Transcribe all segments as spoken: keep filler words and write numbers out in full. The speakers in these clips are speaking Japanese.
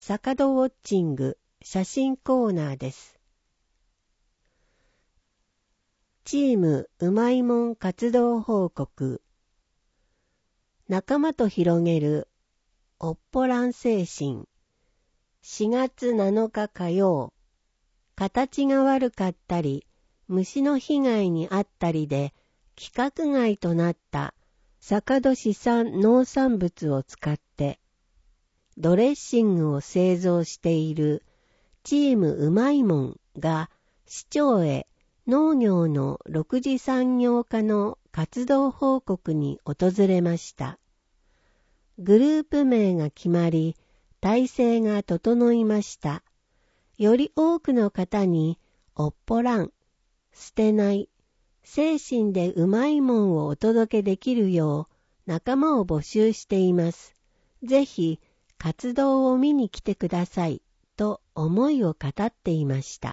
坂戸ウォッチング写真コーナーです。チームうまいもん活動報告。仲間と広げるおっぽらん精神。しがつなのか火曜。形が悪かったり、虫の被害に遭ったりで規格外となった坂戸市産農産物を使ってドレッシングを製造しているチームうまいもんが市長へ農業の六次産業化の活動報告に訪れました。グループ名が決まり、体制が整いました。より多くの方におっぽらん、捨てない、精神でうまいもんをお届けできるよう仲間を募集しています。ぜひ活動を見に来てくださいと思いを語っていました。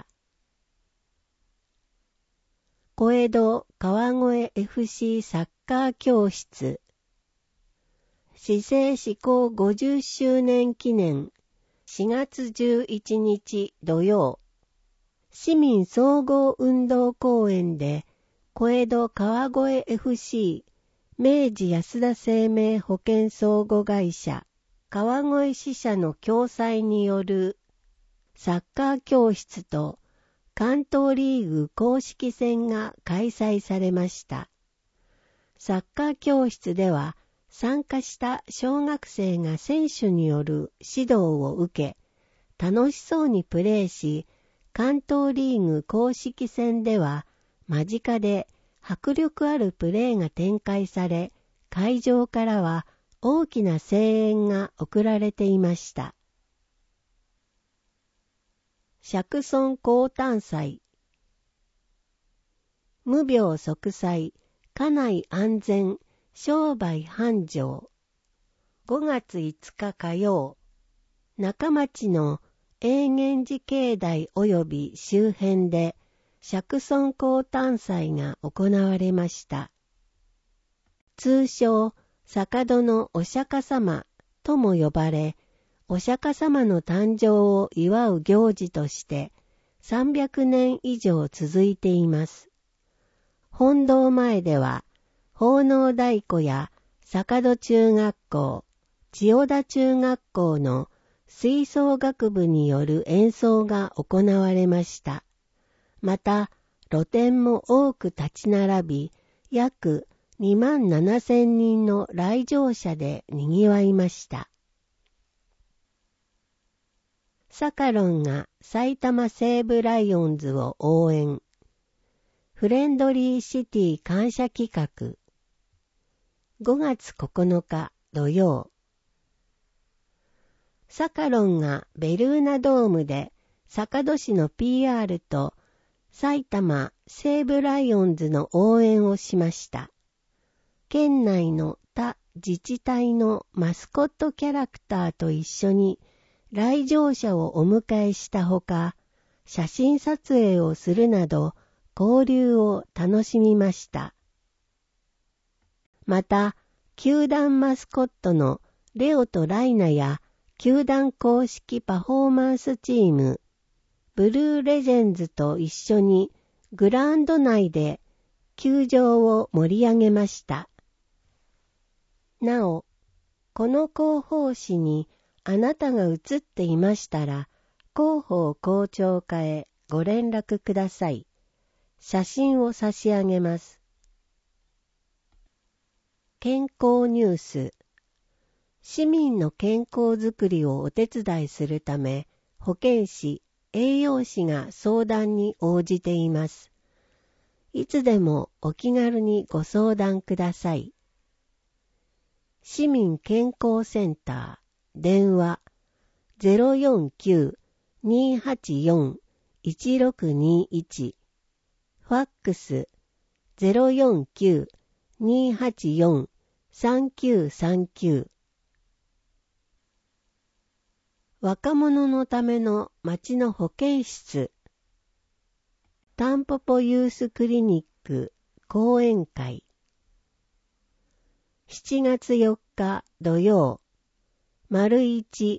小江戸川越 エフシー サッカー教室市政施行ごじゅっしゅうねん記念しがつじゅういちにち土曜、市民総合運動公園で小江戸川越 エフシー 明治安田生命保険相互会社川越支社の共催によるサッカー教室と関東リーグ公式戦が開催されました。サッカー教室では参加した小学生が選手による指導を受け、楽しそうにプレーし、関東リーグ公式戦では間近で迫力あるプレーが展開され、会場からは大きな声援が送られていました。釈尊降誕祭無病息災、家内安全、商売繁盛ごがついつか火曜、中町の永源寺境内及び周辺で釈尊降誕祭が行われました。通称、坂戸のお釈迦様とも呼ばれ、お釈迦様の誕生を祝う行事としてさんびゃくねん以上続いています。本堂前では奉納太鼓や坂戸中学校、千代田中学校の吹奏楽部による演奏が行われました。また露店も多く立ち並び、約にまんななせんにんの来場者で賑わいました。サカロンが埼玉西武ライオンズを応援。フレンドリーシティ感謝企画。ごがつここのか土曜。サカロンがベルーナドームで坂戸市の ピーアール と埼玉西武ライオンズの応援をしました。県内の他自治体のマスコットキャラクターと一緒に来場者をお迎えしたほか、写真撮影をするなど交流を楽しみました。また、球団マスコットのレオとライナや球団公式パフォーマンスチーム、ブルーレジェンズと一緒にグラウンド内で球場を盛り上げました。なお、この広報誌にあなたが写っていましたら、広報校長課へご連絡ください。写真を差し上げます。健康ニュース。市民の健康づくりをお手伝いするため、保健師、栄養士が相談に応じています。いつでもお気軽にご相談ください。市民健康センター。電話 ゼロよんきゅう にーはちよん いちろくにいち ファックス ゼロよんきゅう にーはちよん さんきゅうさんきゅう 若者のための町の保健室タンポポユースクリニック講演会しちがつよっか土曜丸一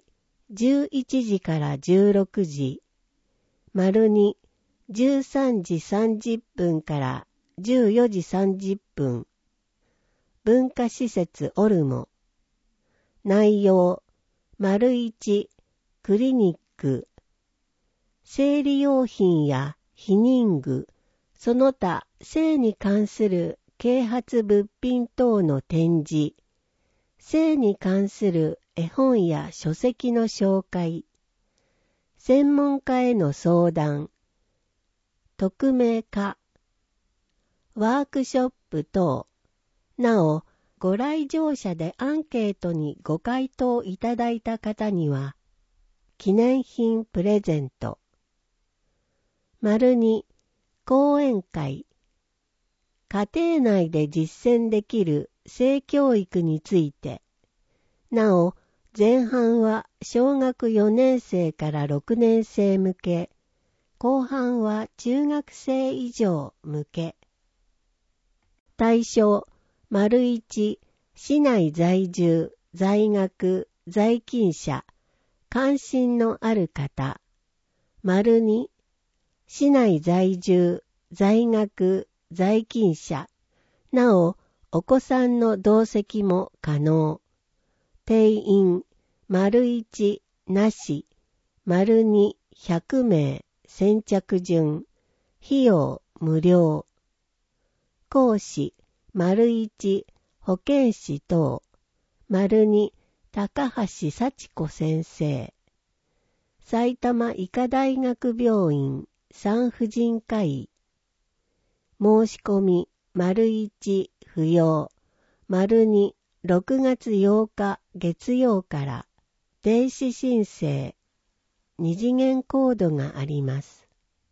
じゅういちじからじゅうろくじ、丸にじゅうさんじさんじゅっぷんからじゅうよじさんじゅっぷん、文化施設オルモ。内容、丸いち、クリニック。生理用品や避妊具、その他性に関する啓発物品等の展示、性に関する絵本や書籍の紹介、専門家への相談、匿名化、ワークショップ等、なお、ご来場者でアンケートにご回答いただいた方には、記念品プレゼント。丸に、講演会。家庭内で実践できる性教育について。なお、前半は小学よねん生からろくねん生向け、後半は中学生以上向け。対象、丸一、市内在住、在学、在勤者、関心のある方。丸二、市内在住、在学、在勤者。なお、お子さんの同席も可能。定員、丸一、なし、丸二、百名、先着順。費用、無料。講師、丸一、保健師等。丸二、高橋幸子先生。埼玉医科大学病院産婦人科医。申し込み、丸一、不要。丸二、ろくがつようか月曜から、電子申請。二次元コードがあります。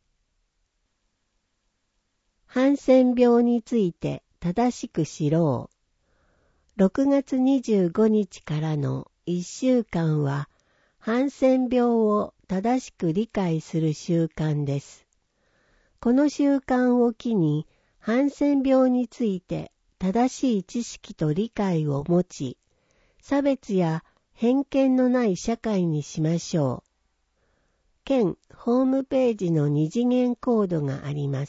ハンセン病について正しく知ろう。ろくがつにじゅうごにちからのいっしゅうかんは、ハンセン病を正しく理解する習慣です。この習慣を機に、ハンセン病について正しい知識と理解を持ち、差別や偏見のない社会にしましょう。県ホームページの二次元コードがあります。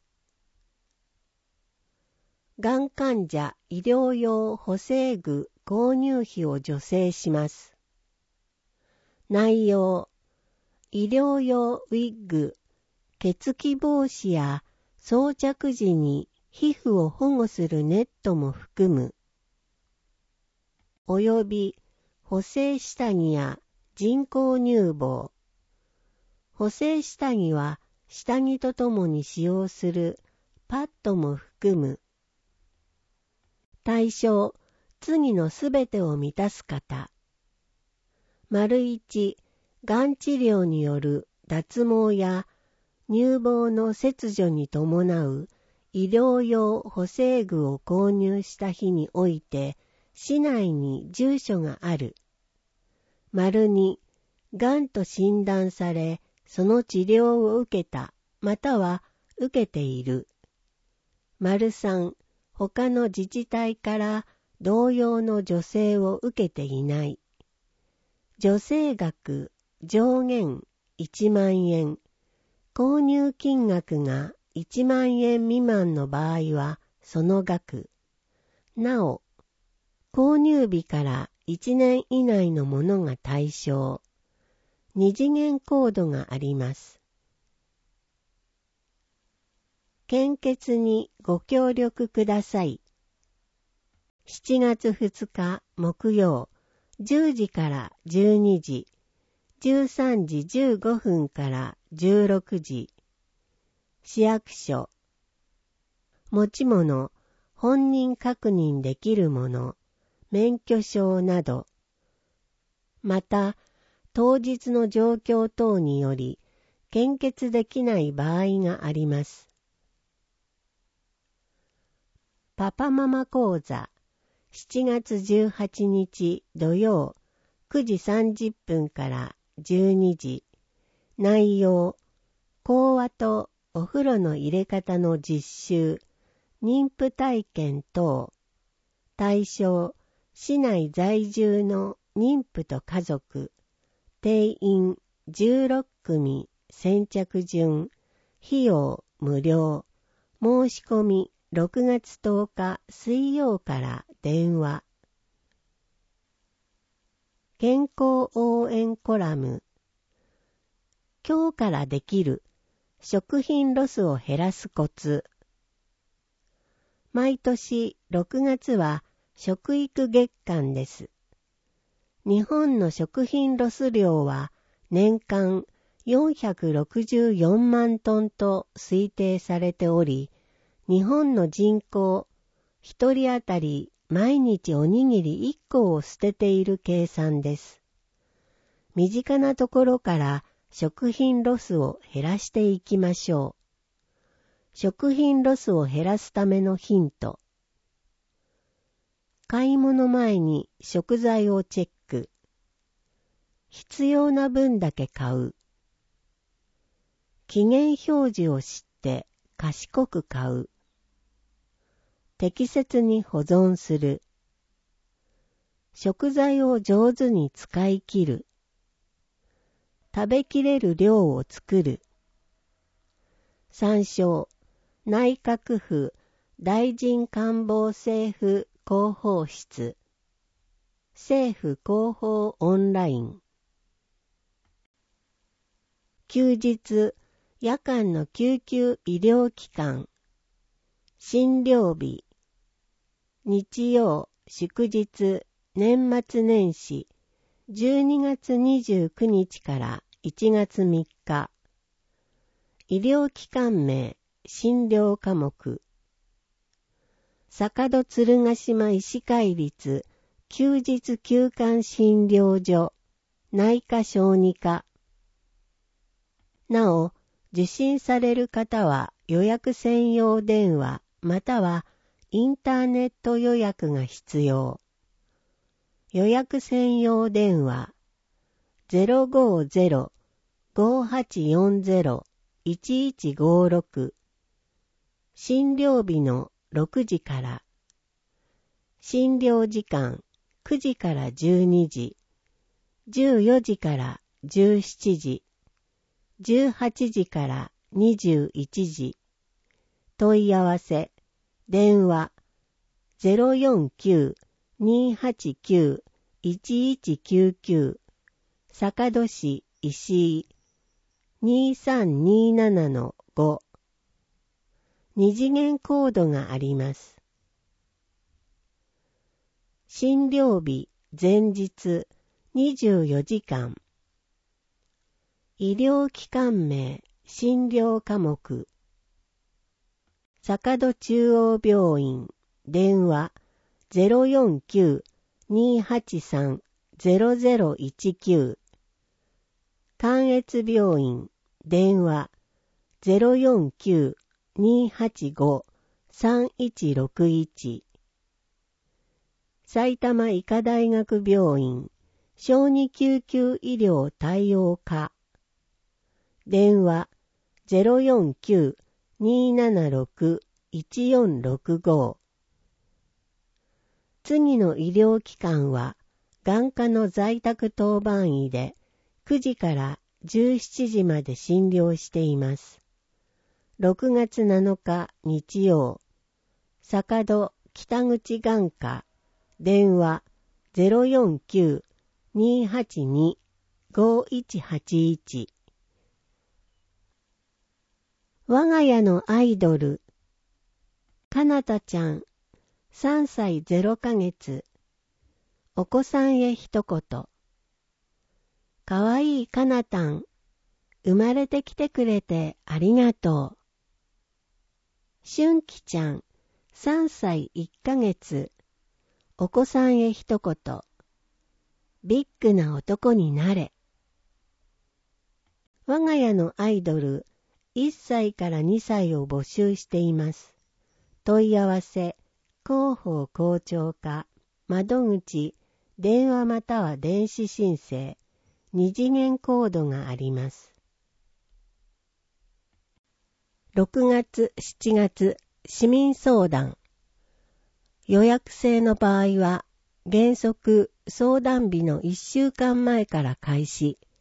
がん患者医療用補正具購入費を助成します。内容、医療用ウィッグ、血気防止や装着時に皮膚を保護するネットも含む。および補正下着や人工乳房。補正下着は下着とともに使用するパッドも含む。対象、次のすべてを満たす方。丸一、がん治療による脱毛や乳房の切除に伴う医療用補正具を購入した日において、市内に住所がある。丸二、がんと診断され、その治療を受けた、または受けている。丸三、他の自治体から同様の助成を受けていない。助成額上限いちまんえん。購入金額がいちまんえん未満の場合はその額。なお、購入日からいちねん以内のものが対象。二次元コードがあります。献血にご協力ください。しちがつふつか木曜、じゅうじからじゅうにじ、じゅうさんじじゅうごふんからじゅうろくじ、市役所、持ち物、本人確認できるもの、免許証など、また、当日の状況等により、献血できない場合があります。パパママ講座、しちがつじゅうはちにち土曜、くじさんじゅっぷんからじゅうにじ。内容、講話とお風呂の入れ方の実習、妊婦体験等。対象、市内在住の妊婦と家族。 定員じゅうろくくみ先着順、費用無料、申し込みろくがつとおか水曜から電話。健康応援コラム。今日からできる食品ロスを減らすコツ。毎年ろくがつは食育月間です。日本の食品ロス量は年間よんひゃくろくじゅうよんまんトンと推定されており、日本の人口ひとり当たり毎日おにぎりいっこを捨てている計算です。身近なところから食品ロスを減らしていきましょう。食品ロスを減らすためのヒント。買い物前に食材をチェック。必要な分だけ買う。期限表示を知って賢く買う。適切に保存する。食材を上手に使い切る。食べきれる量を作る。参照、内閣府大臣官房政府広報室。政府広報オンライン。休日、夜間の救急医療機関。診療日。日曜、祝日、年末年始、じゅうにがつにじゅうくにちからいちがつみっか。医療機関名、診療科目。坂戸鶴ヶ島医師会立休日休館診療所、内科小児科。なお、受診される方は予約専用電話またはインターネット予約が必要。予約専用電話 ゼロごゼロ ごはちよんゼロ いちいちごろく。診療日のろくじから。診療時間くじからじゅうにじ、じゅうよじからじゅうしちじ、じゅうはちじからにじゅういちじ。問い合わせ、電話 ゼロよんきゅう にはちきゅう いちいちきゅうきゅう 坂戸市石井 にさんにななのご。二次元コードがあります。診療日前日にじゅうよじかん。医療機関名診療科目。坂戸中央病院電話 ゼロよんきゅう にはちさん ゼロゼロいちきゅう。関越病院電話 ゼロよんきゅう にはちご さんいちろくいち。埼玉医科大学病院小児救急医療対応課電話 ゼロよんきゅう にななろく いちよんろくご。次の医療機関は眼科の在宅当番医でくじからじゅうしちじまで診療しています。ろくがつなのか日曜、坂戸北口眼科電話 ゼロよんきゅう にはちに ごいちはちいち。我が家のアイドルかなたちゃんさんさいぜろかげつ。お子さんへ一言。かわいいかなたん、生まれてきてくれてありがとう。しゅんきちゃんさんさいいっかげつ。お子さんへ一言。ビッグな男になれ。我が家のアイドルいっさいからにさいを募集しています。問い合わせ、広報校長課、窓口、電話または電子申請、二次元コードがあります。ろくがつ、しちがつ、市民相談。予約制の場合は、原則相談日のいっしゅうかんまえから開始、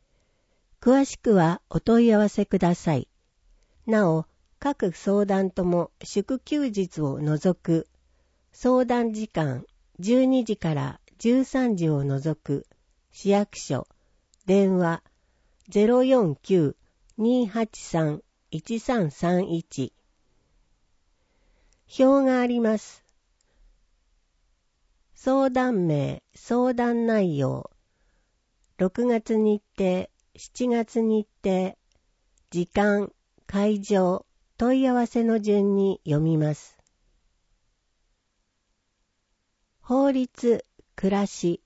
詳しくはお問い合わせください。なお、各相談とも祝休日を除く、相談時間じゅうにじからじゅうさんじを除く、市役所、電話 ゼロよんきゅう にーはちさん いちさんさんいち。表があります。相談名、相談内容、ろくがつ日程、しちがつ日程、時間、会場、問い合わせの順に読みます。法律、暮らし。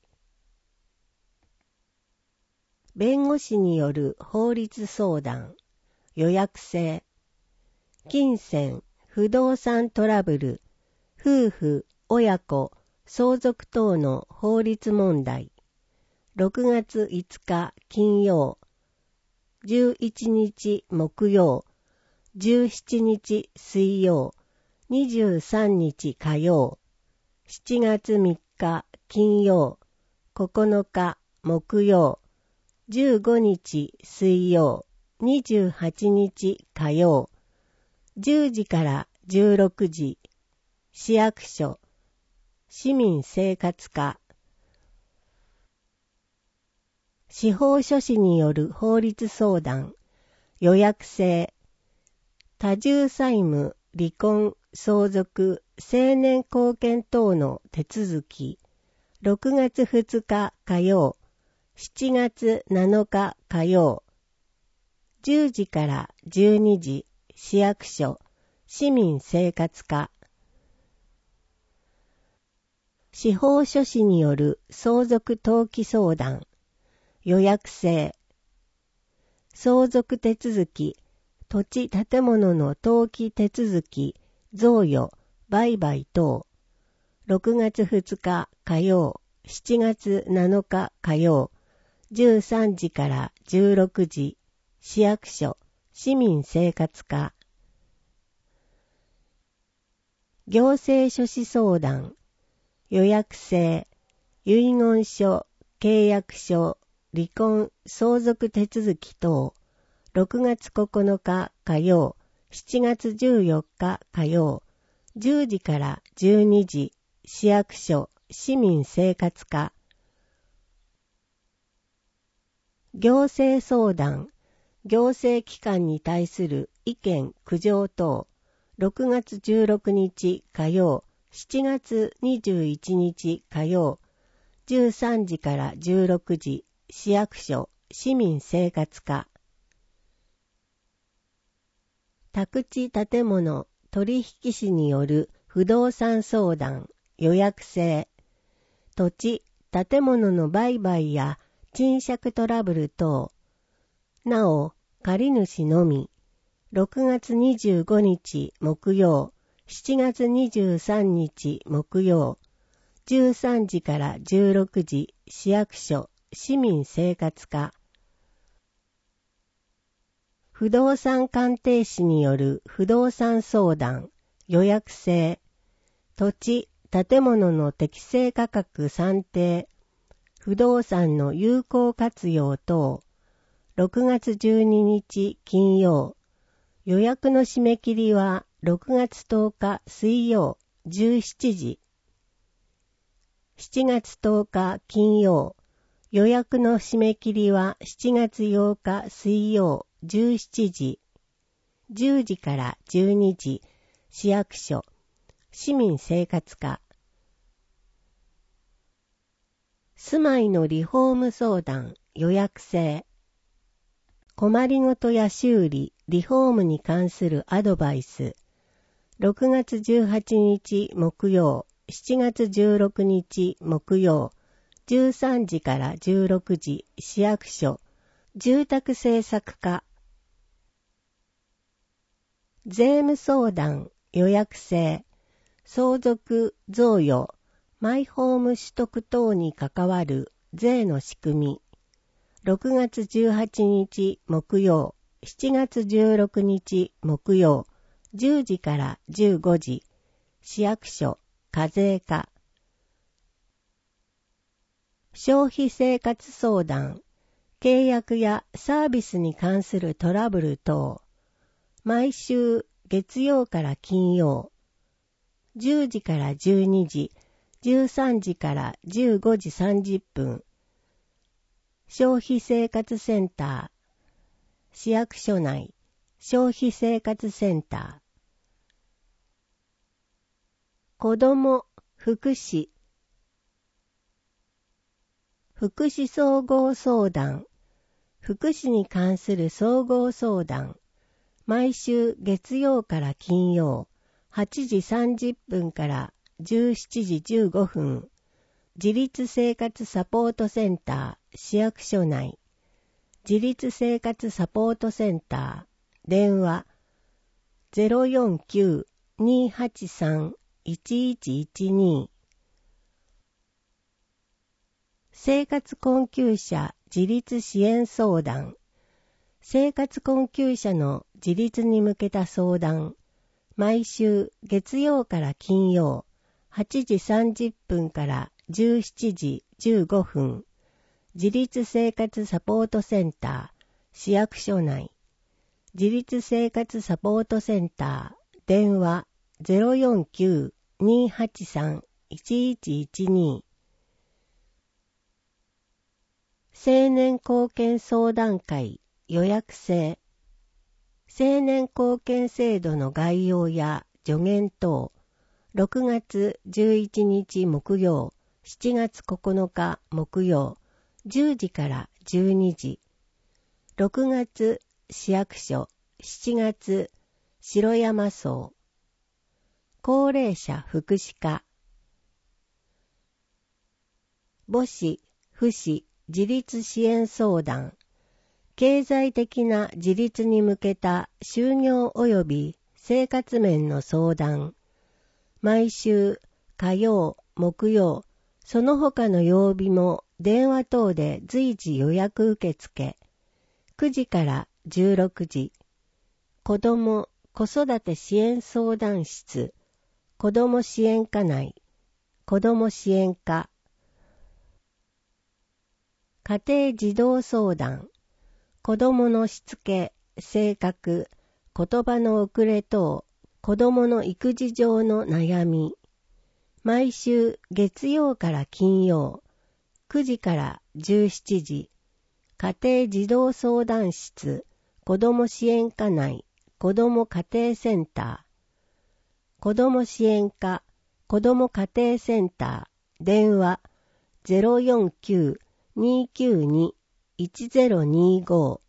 弁護士による法律相談、予約制。金銭、不動産トラブル、夫婦、親子、相続等の法律問題。ろくがついつか金曜、じゅういちにち木曜、じゅうしちにち水曜、にじゅうさんにち火曜、しちがつみっか金曜、ここのか木曜、じゅうごにち水曜、にじゅうはちにち火曜、じゅうじからじゅうろくじ、市役所、市民生活課。司法書士による法律相談、予約制。多重債務、離婚、相続、成年後見等の手続き。ろくがつふつか火曜、しちがつなのか火曜、じゅうじからじゅうにじ、市役所、市民生活課。司法書士による相続登記相談、予約制。相続手続き、土地建物の登記手続き、贈与、売買等。ろくがつふつか火曜、しちがつなのか火曜、じゅうさんじからじゅうろくじ、市役所、市民生活課。行政書士相談、予約制、遺言書、契約書、離婚、相続手続き等、ろくがつここのか火曜、しちがつじゅうよっか火曜、じゅうじからじゅうにじ、市役所、市民生活課。行政相談、行政機関に対する意見、苦情等、ろくがつじゅうろくにち火曜、しちがつにじゅういちにち火曜、じゅうさんじからじゅうろくじ、市役所、市民生活課。宅地建物取引士による不動産相談、予約制。土地、建物の売買や賃借トラブル等。なお、借主のみ。ろくがつにじゅうごにち木曜、しちがつにじゅうさんにち木曜、じゅうさんじからじゅうろくじ、市役所、市民生活課。不動産鑑定士による不動産相談、予約制。土地、建物の適正価格算定、不動産の有効活用等。ろくがつじゅうににち金曜。予約の締め切りはろくがつとおか水曜じゅうしちじ。しちがつとおか金曜。予約の締め切りはしちがつようか水曜じゅうしちじ。じゅうじからじゅうにじ、市役所、市民生活課。住まいのリフォーム相談、予約制。困りごとや修理、リフォームに関するアドバイス。ろくがつじゅうはちにち木曜、しちがつじゅうろくにち木曜、じゅうさんじからじゅうろくじ、市役所、住宅政策課。税務相談、予約制。相続、贈与、マイホーム取得等に関わる税の仕組み。ろくがつじゅうはちにち木曜、しちがつじゅうろくにち木曜、じゅうじからじゅうごじ、市役所、課税課。消費生活相談、 契約やサービスに関するトラブル等、毎週月曜から金曜、じゅうじからじゅうにじ、じゅうさんじからじゅうごじさんじゅっぷん、消費生活センター、市役所内、消費生活センター、子ども福祉、福祉総合相談、福祉に関する総合相談、毎週月曜から金曜、はちじさんじゅっぷんからじゅうしちじじゅうごふん、自立生活サポートセンター、市役所内、自立生活サポートセンター、電話 ゼロよんきゅう にーはちさん いちいちいちに。生活困窮者自立支援相談、生活困窮者の自立に向けた相談、毎週月曜から金曜、はちじさんじゅっぷんからじゅうしちじじゅうごふん、自立生活サポートセンター、市役所内、自立生活サポートセンター、電話 ゼロよんきゅう にーはちさん いちいちいちに。青年貢献相談会予約制、青年貢献制度の概要や助言等、ろくがつじゅういちにち木曜、しちがつここのか木曜、じゅうじからじゅうにじ、ろくがつ市役所、しちがつ城山荘、高齢者福祉課、母子、父子、自立支援相談、経済的な自立に向けた就業及び生活面の相談、毎週火曜、木曜、その他の曜日も電話等で随時予約受付、くじからじゅうろくじ、子ども・子育て支援相談室、子ども支援課内、子ども支援課、家庭児童相談、子どものしつけ、性格、言葉の遅れ等、子どもの育児上の悩み、毎週月曜から金曜、くじからじゅうしちじ、家庭児童相談室、子ども支援課内、子ども家庭センター、子ども支援課、子ども家庭センター、電話 ゼロよんきゅう にーきゅうに いちゼロにーご。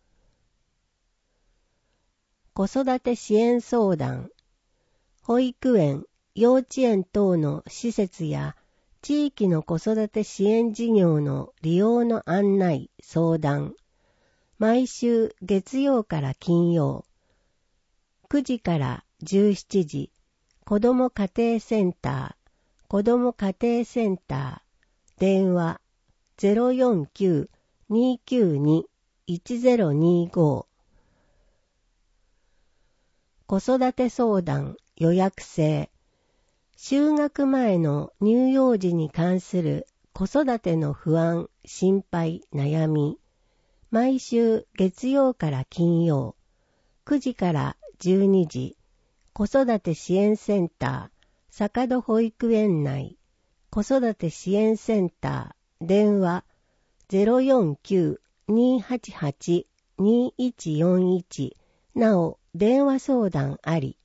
子育て支援相談、保育園、幼稚園等の施設や地域の子育て支援事業の利用の案内、相談、毎週月曜から金曜、くじからじゅうしちじ、子ども家庭センター、子ども家庭センター、電話 ゼロよんきゅう にーきゅうに いちゼロにーご。子育て相談予約制、就学前の乳幼児に関する子育ての不安、心配、悩み、毎週月曜から金曜、くじからじゅうにじ、子育て支援センター、坂戸保育園内、子育て支援センター、電話 ゼロよんきゅう にーはちはち にーいちよんいち、なお電話相談あり。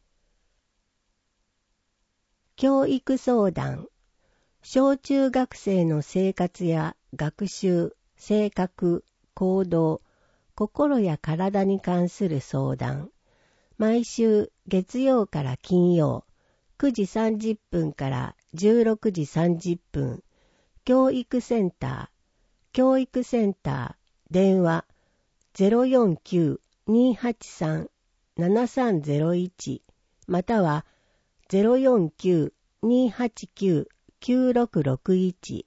教育相談、小中学生の生活や学習、性格、行動、心や体に関する相談、毎週月曜から金曜、くじさんじゅっぷんからじゅうろくじさんじゅっぷん、教育センター、教育センター、電話 ゼロよんきゅう にーはちさん ななさんゼロいち、または ゼロよんきゅう にーはちきゅう きゅうろくろくいち。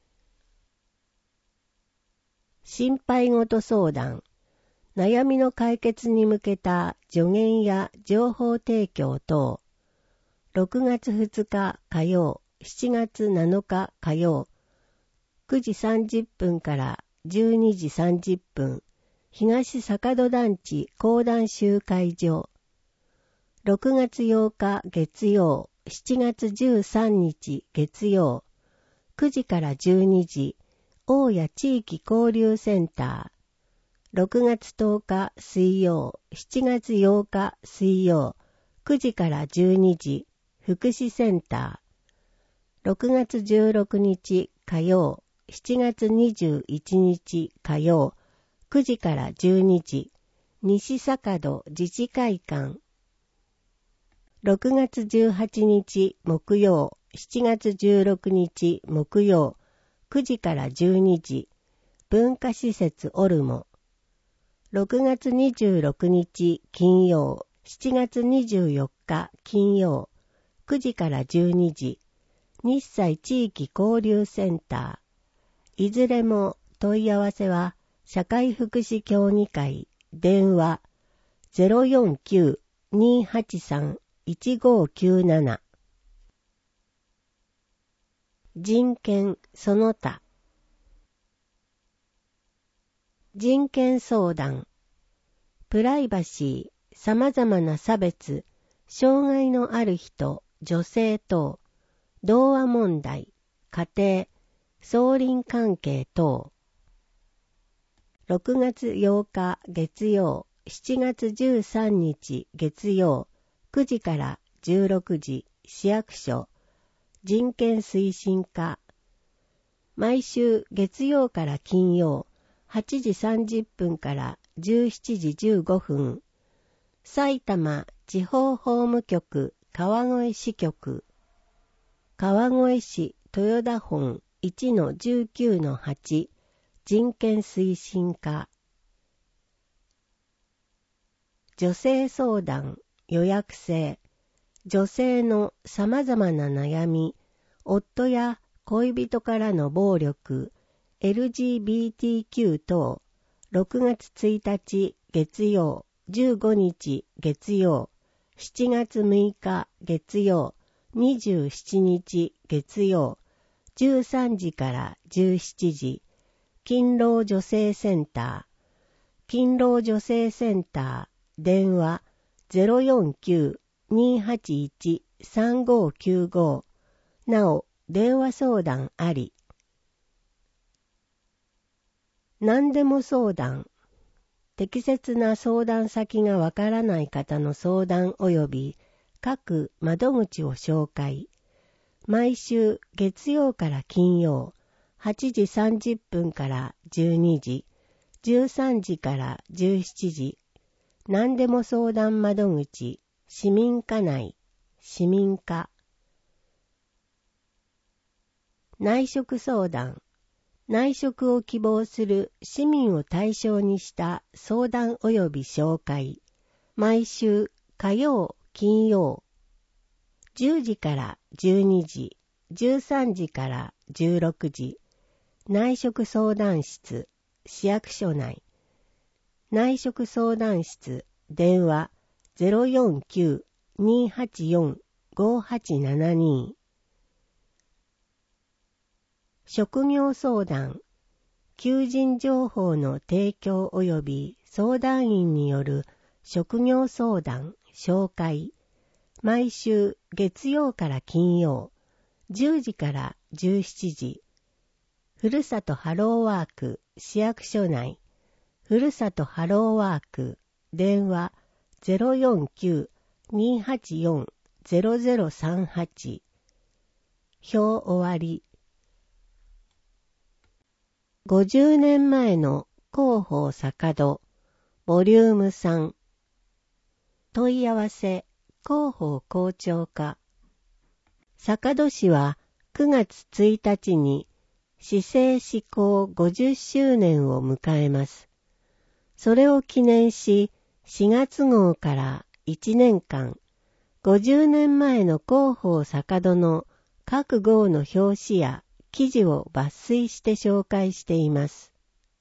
心配事相談、悩みの解決に向けた助言や情報提供等、ろくがつふつか火曜、しちがつなのか火曜、くじさんじゅっぷんからじゅうにじさんじゅっぷん、東坂戸団地講談集会所。ろくがつようか月曜、しちがつじゅうさんにち月曜、くじからじゅうにじ、大谷地域交流センター。ろくがつとおか水曜、しちがつようか水曜、くじからじゅうにじ、福祉センター。ろくがつじゅうろくにち火曜、しちがつにじゅういちにち火曜、くじからじゅうにじ、西坂戸自治会館。ろくがつじゅうはちにち木曜、しちがつじゅうろくにち木曜、くじからじゅうにじ、文化施設オルモ。ろくがつにじゅうろくにち金曜、しちがつにじゅうよっか金曜、くじからじゅうにじ、日西地域交流センター。いずれも問い合わせは社会福祉協議会、電話 ゼロよんきゅう にーはちさん いちごきゅうなな。人権その他。人権相談。プライバシー、様々な差別、障害のある人、女性等、童話問題、家庭、相鄰関係等。ろくがつようか月曜、しちがつじゅうさんにち月曜、くじからじゅうろくじ、市役所、人権推進課。毎週月曜から金曜、はちじさんじゅっぷんからじゅうしちじじゅうごふん、埼玉地方法務局川越支局、川越市豊田本 いちのじゅうきゅうのはち、人権推進課。女性相談予約制。女性のさまざまな悩み、夫や恋人からの暴力、エルジービーティーキュー 等、ろくがつついたち月曜、じゅうごにち月曜、しちがつむいか月曜、にじゅうしちにち月曜、じゅうさんじからじゅうしちじ、勤労女性センター。勤労女性センター、電話 ゼロよんきゅう にーはちいち さんごきゅうご。なお、電話相談あり。何でも相談。適切な相談先がわからない方の相談及び各窓口を紹介。毎週月曜から金曜、はちじさんじゅっぷんからじゅうにじ、じゅうさんじからじゅうしちじ。何でも相談窓口、市民課内、市民課。内職相談。内職を希望する市民を対象にした相談及び紹介。毎週火曜、金曜、じゅうじからじゅうにじ、じゅうさんじからじゅうろくじ。内職相談室、市役所内。内職相談室、電話 ゼロよんきゅう にーはちよん ごはちななに。職業相談。求人情報の提供及び相談員による職業相談、紹介。毎週月曜から金曜、じゅうじからじゅうしちじ。ふるさとハローワーク、市役所内。ふるさとハローワーク、電話 ゼロよんきゅう にーはちよん ゼロゼロさんはち。表終わり。ごじゅうねんまえの広報坂戸、ボリュームさん。問い合わせ、広報校長課。坂戸市はくがつついたちに市政施行ごじゅっしゅうねんを迎えます。それを記念し、しがつ号からいちねんかん、ごじゅうねんまえの広報坂戸の各号の表紙や記事を抜粋して紹介しています。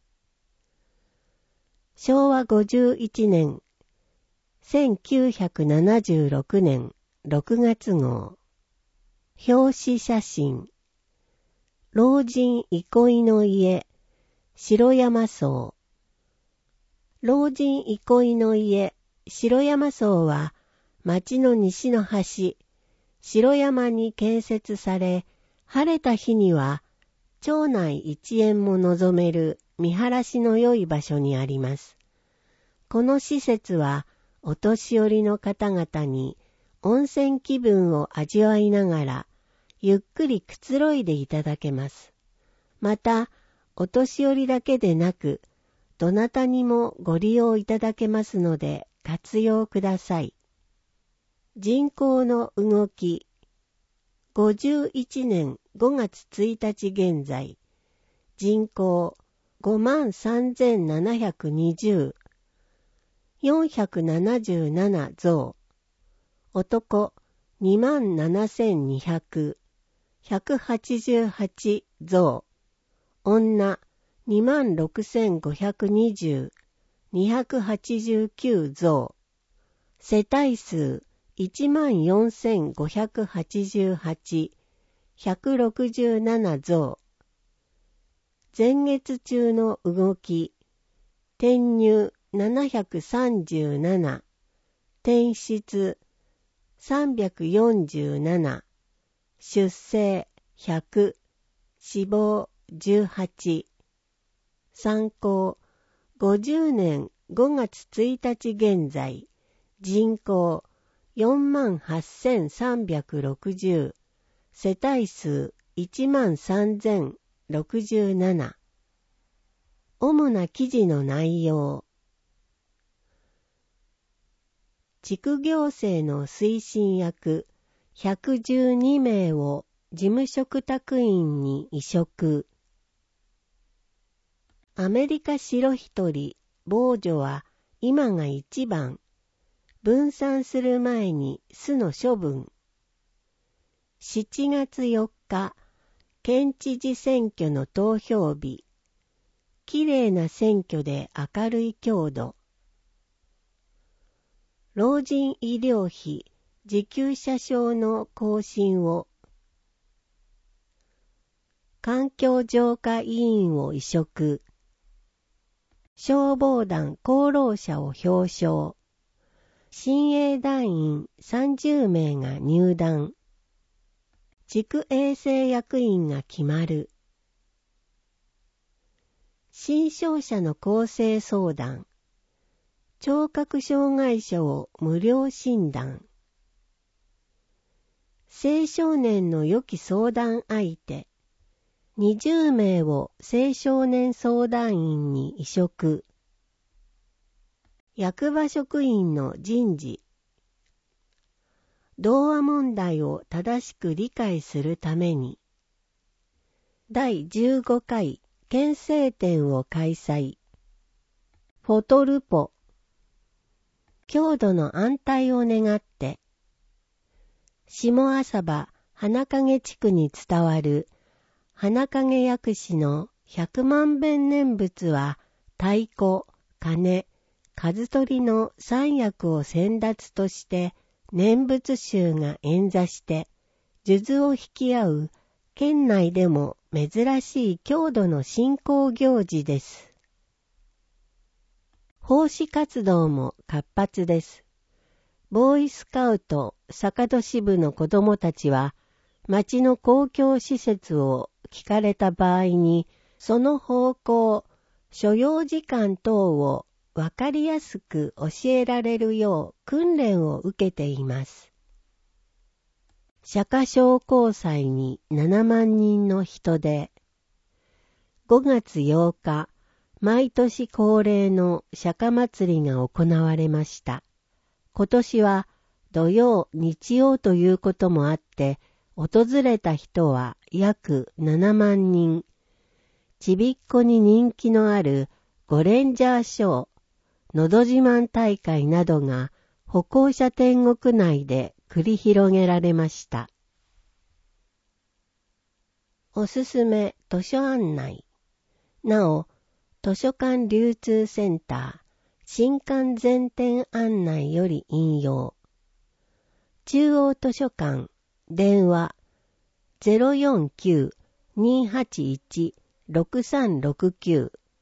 しょうわごじゅういちねん、せんきゅうひゃくななじゅうろくねんろくがつ号。表紙写真。老人憩いの家、 城山荘。老人憩いの家、城山荘は、町の西の端、城山に建設され、晴れた日には、町内一円も望める見晴らしの良い場所にあります。この施設は、お年寄りの方々に温泉気分を味わいながら、ゆっくりくつろいでいただけます。また、お年寄りだけでなく、どなたにもご利用いただけますので、活用ください。人口の動き。ごじゅういちねんごがつついたち現在、人口ごまんさんぜんななひゃくにじゅう、よんひゃくななじゅうなな増、男にまんななせんにひゃく、ひゃくはちじゅうはち増、女にまんろくせんごひゃくにじゅう、にひゃくはちじゅうきゅう増、世帯数いちまんよんせんごひゃくはちじゅうはち、ひゃくろくじゅうなな増。前月中の動き。転入ななひゃくさんじゅうなな、転出さんびゃくよんじゅうなな、出生ひゃく、死亡じゅうはち。参考ごじゅうねんごがつついたち現在、人口よんまんはっせんさんびゃくろくじゅう、世帯数いちまんさんぜんろくじゅうなな。主な記事の内容。地区行政の推進役ひゃくじゅうにめいを事務嘱託員に委嘱。アメリカ白一人、防除は今が一番。分散する前に巣の処分。しちがつよっか、県知事選挙の投票日。きれいな選挙で明るい郷土。老人医療費受給者証の更新を。環境浄化委員を委嘱。消防団功労者を表彰。親衛団員さんじゅうめいが入団。地区衛生役員が決まる。新商者の更生相談。聴覚障害者を無料診断。青少年の良き相談相手。にじゅうめいを青少年相談員に委嘱。役場職員の人事。童話問題を正しく理解するために。だいじゅうごかい県政展を開催。フォトルポ。郷土の安泰を願って。下浅場花影地区に伝わる花影薬師の百万遍念仏は太鼓、鐘、数取りの三役を先達として念仏衆が演座して数珠を引き合う県内でも珍しい郷土の信仰行事です。奉仕活動も活発です。ボーイスカウト坂戸支部の子どもたちは町の公共施設を聞かれた場合にその方向、所要時間等をわかりやすく教えられるよう訓練を受けています。釈迦商工祭にななまんにんの人出。ごがつようか、毎年恒例の釈迦祭りが行われました。今年は土曜、日曜ということもあって、訪れた人は約ななまんにん。ちびっこに人気のあるゴレンジャーショー、のど自慢大会などが歩行者天国内で繰り広げられました。おすすめ図書案内。なお、図書館流通センター新館全店案内より引用。中央図書館電話 ゼロよんきゅう にーはちいち ろくさんろくきゅう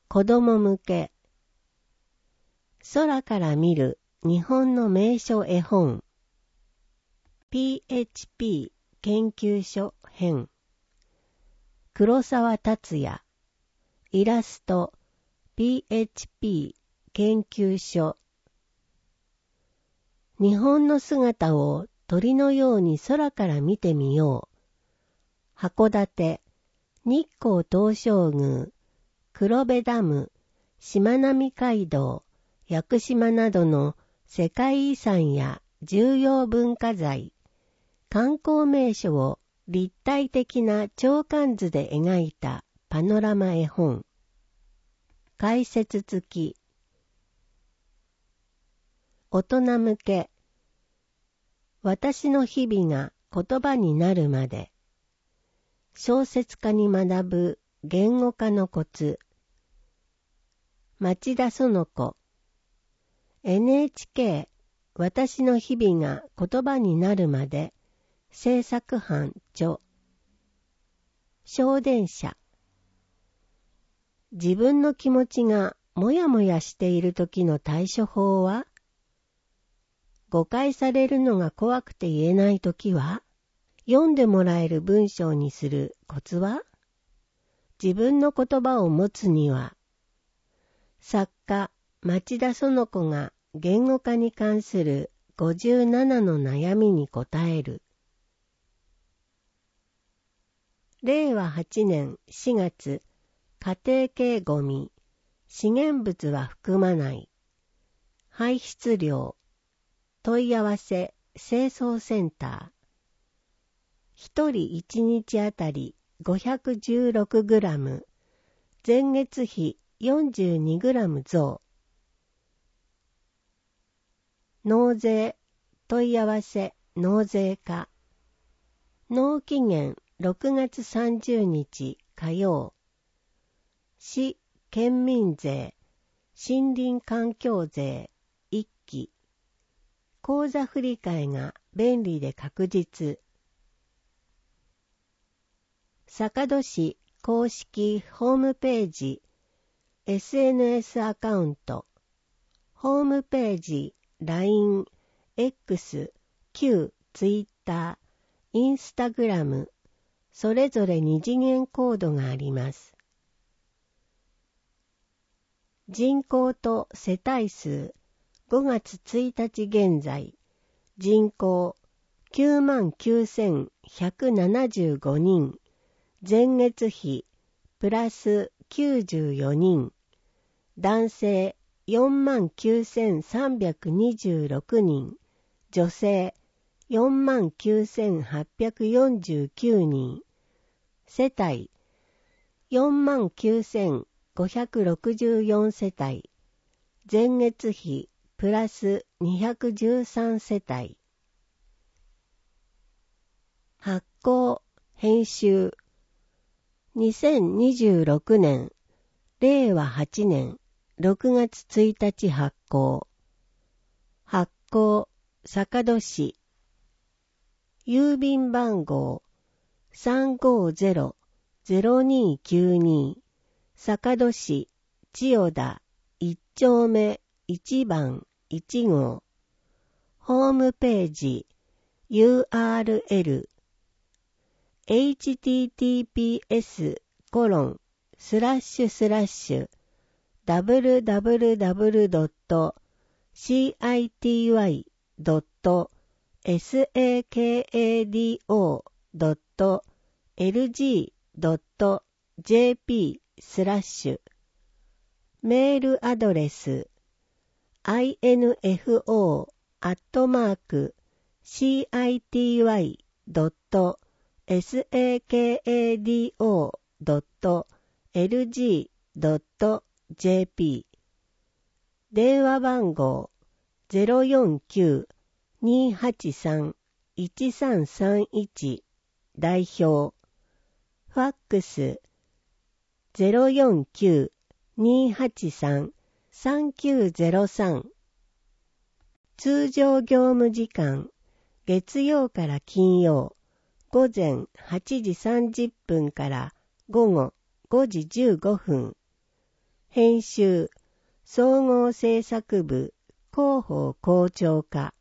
子供向け。空から見る日本の名所絵本。ピーエイチピー 研究所編。黒沢達也。イラスト ピーエイチピー 研究所。日本の姿を鳥のように空から見てみよう。函館、日光東照宮、黒部ダム、しまなみ海道、屋久島などの世界遺産や重要文化財、観光名所を立体的な鳥観図で描いたパノラマ絵本。解説付き。大人向け。私の日々が言葉になるまで。小説家に学ぶ言語化のコツ。町田園子。エヌエイチケー 私の日々が言葉になるまで。制作班著。小電車。自分の気持ちがもやもやしている時の対処法は？誤解されるのが怖くて言えない時は？読んでもらえる文章にするコツは？自分の言葉を持つには？作家町田園子が言語化に関するごじゅうななの悩みに答える。れいわはちねんしがつ、家庭系ゴミ、資源物は含まない。排出量、問い合わせ、清掃センター。一人一日あたり ごひゃくじゅうろくグラム、前月比 よんじゅうにグラム 増。納税、問い合わせ、納税課。納期限ろくがつさんじゅうにち火曜。市県民税、森林環境税、いっき。口座振替が便利で確実。坂戸市公式ホームページ、エスエヌエス アカウント、ホームページ、ライン、X、旧 Twitter、インスタグラム、それぞれ二次元コードがあります。人口と世帯数、ごがつついたち現在、人口きゅうまんきゅうせんひゃくななじゅうごにん、前月比プラスきゅうじゅうよにん、男性よんまんきゅうせんさんびゃくにじゅうろくにん、女性よんまんきゅうせんはっぴゃくよんじゅうきゅうにん、世帯よんまんきゅうせんごひゃくろくじゅうよん世帯、前月比プラスにひゃくじゅうさん世帯。発行、編集。にせんにじゅうろくねん、れいわはちねんろくがつついたち発行。発行、坂戸市。郵便番号 さんごーぜろーぜろにーきゅうにー 坂戸市千代田いっちょうめいちばんいちごう。ホームページ ユーアールエル エイチティーティーピーエス コロン スラッシュスラッシュ ダブリューダブリューダブリュードットシーアイティーワイドットサカドドットエルジードットジェーピー スラッシュ。メールアドレス アイエヌエフオー アットマーク シーアイティーワイドットサカドドットエルジードットジェーピー。電話番号 ゼロよんきゅう にーはちさん いちさんさんいち 代表。ファックス ゼロよんきゅう にーはちさん さんきゅうゼロさん。通常業務時間、月曜から金曜、午前はちじさんじゅっぷんから午後ごじじゅうごふん。 編集、総合制作部、広報校長課。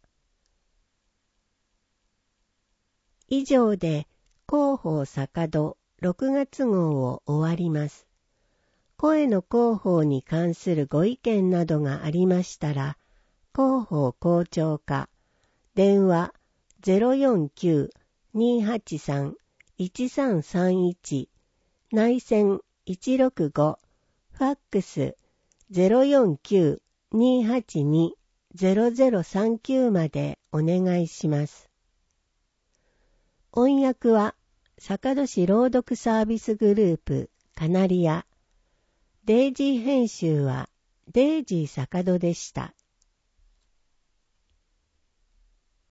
以上で広報坂戸ろくがつ号を終わります。声の広報に関するご意見などがありましたら、広報校長課、電話 ゼロよんきゅう にーはちさん いちさんさんいち、内線いちろくご、ファックス ゼロよんきゅう にーはちに ゼロゼロさんきゅう までお願いします。音訳は坂戸市朗読サービスグループカナリア。デイジー編集はデイジー坂戸でした。